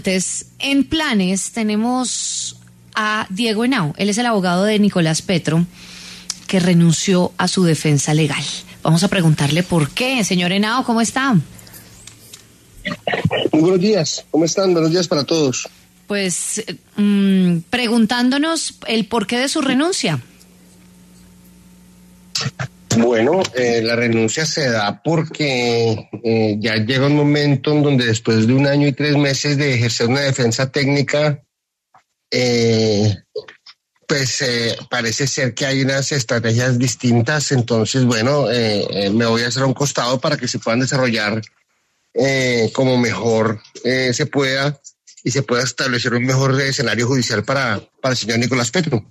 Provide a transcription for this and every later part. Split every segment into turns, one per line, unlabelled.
Entonces, en planes tenemos a Diego Henao. Él es el abogado de Nicolás Petro, que renunció a su defensa legal. Vamos a preguntarle por qué. Señor Henao, ¿cómo está?
Muy buenos días, ¿cómo están? Buenos días para todos.
Pues preguntándonos el porqué de su renuncia.
Bueno, la renuncia se da porque ya llega un momento en donde después de 1 año y 3 meses de ejercer una defensa técnica, parece ser que hay unas estrategias distintas. Entonces, bueno, me voy a hacer a un costado para que se puedan desarrollar como mejor se pueda y se pueda establecer un mejor escenario judicial para el señor Nicolás Petro.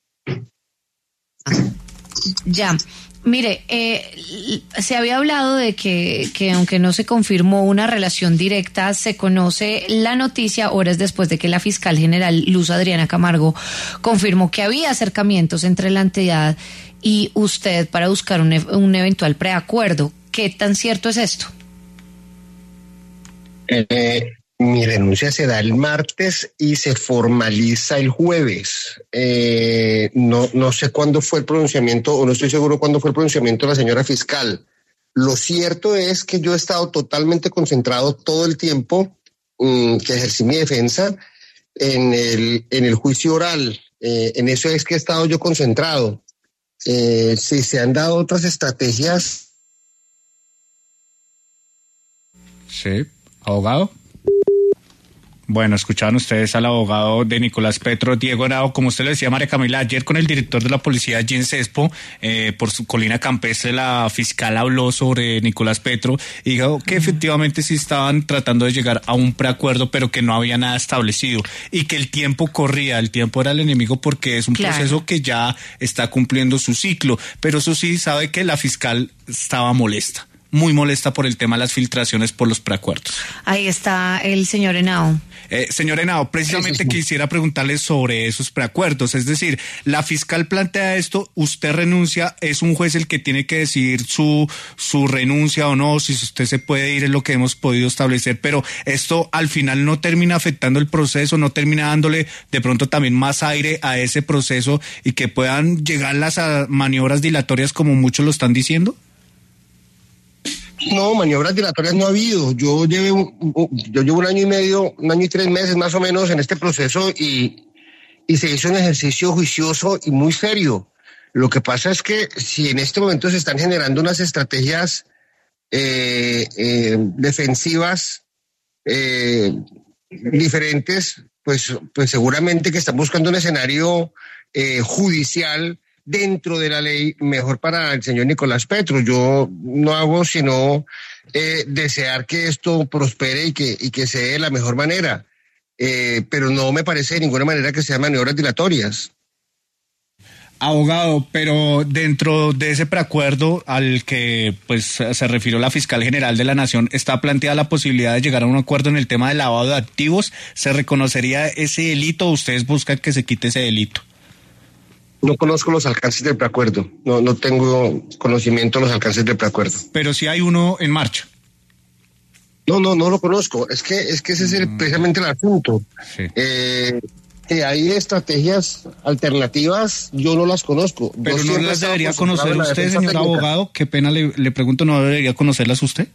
Ya. Mire, se había hablado de que aunque no se confirmó una relación directa, se conoce la noticia horas después de que la fiscal general Luz Adriana Camargo confirmó que había acercamientos entre la entidad y usted para buscar un eventual preacuerdo. ¿Qué tan cierto es esto?
Mi renuncia se da el martes y se formaliza el jueves. No sé cuándo fue el pronunciamiento, o no estoy seguro cuándo fue el pronunciamiento de la señora fiscal. Lo cierto es que yo he estado totalmente concentrado todo el tiempo que ejercí mi defensa en el juicio oral. En eso es que he estado yo concentrado. Si se han dado otras estrategias.
Sí, abogado. Bueno, escuchaban ustedes al abogado de Nicolás Petro, Diego Henao. Como usted le decía, María Camila, ayer con el director de la policía, Jean Sespo, por su colina campestre, la fiscal habló sobre Nicolás Petro y dijo que efectivamente sí estaban tratando de llegar a un preacuerdo, pero que no había nada establecido y que el tiempo corría, el tiempo era el enemigo porque es un proceso que ya está cumpliendo su ciclo. Pero eso sí, sabe que la fiscal estaba molesta, muy molesta por el tema de las filtraciones por los preacuerdos. Ahí
está el señor Henao.
Señor Henao, precisamente quisiera preguntarle sobre esos preacuerdos. Es decir, la fiscal plantea esto, usted renuncia, es un juez el que tiene que decidir su renuncia o no, si usted se puede ir, es lo que hemos podido establecer, pero esto al final no termina afectando el proceso, no termina dándole de pronto también más aire a ese proceso y que puedan llegar las maniobras dilatorias como muchos lo están diciendo.
No, maniobras dilatorias no ha habido. Yo llevo 1 año y medio, 1 año y 3 meses más o menos en este proceso y se hizo un ejercicio juicioso y muy serio. Lo que pasa es que si en este momento se están generando unas estrategias defensivas diferentes, pues seguramente que están buscando un escenario judicial dentro de la ley mejor para el señor Nicolás Petro. Yo no hago sino desear que esto prospere y que se dé de la mejor manera, pero no me parece de ninguna manera que sean maniobras dilatorias.
Abogado, pero dentro de ese preacuerdo al que pues se refirió la fiscal general de la Nación, ¿está planteada la posibilidad de llegar a un acuerdo en el tema del lavado de activos? ¿Se reconocería ese delito o ustedes buscan que se quite ese delito?
No conozco los alcances del preacuerdo, no tengo conocimiento de los alcances del preacuerdo.
Pero si hay uno en marcha.
No lo conozco, es que ese es precisamente el asunto. Sí. Que hay estrategias alternativas, yo no las conozco.
Pero no las debería conocer usted, señor técnica. Abogado, qué pena le pregunto, ¿no debería conocerlas usted?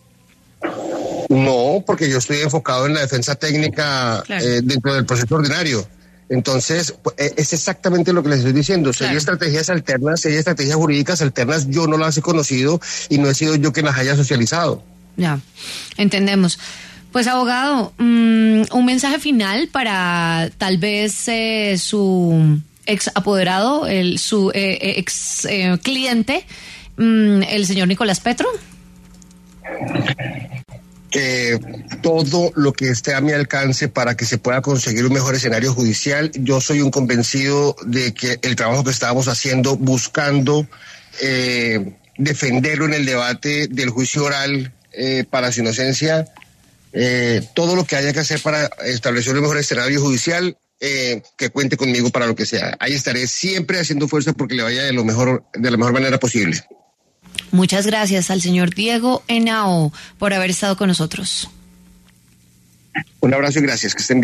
No, porque yo estoy enfocado en la defensa técnica dentro del proceso ordinario. Entonces, es exactamente lo que les estoy diciendo. Si hay estrategias alternas, si hay estrategias jurídicas alternas, yo no las he conocido y no he sido yo quien las haya socializado.
Ya, entendemos. Pues, abogado, un mensaje final para tal vez su ex apoderado, su ex cliente, el señor Nicolás Petro.
Todo lo que esté a mi alcance para que se pueda conseguir un mejor escenario judicial. Yo soy un convencido de que el trabajo que estábamos haciendo, buscando defenderlo en el debate del juicio oral para su inocencia, todo lo que haya que hacer para establecer un mejor escenario judicial, que cuente conmigo para lo que sea. Ahí estaré siempre haciendo fuerza porque le vaya de la mejor manera posible.
Muchas gracias al señor Diego Henao por haber estado con nosotros.
Un abrazo y gracias, que estén bien.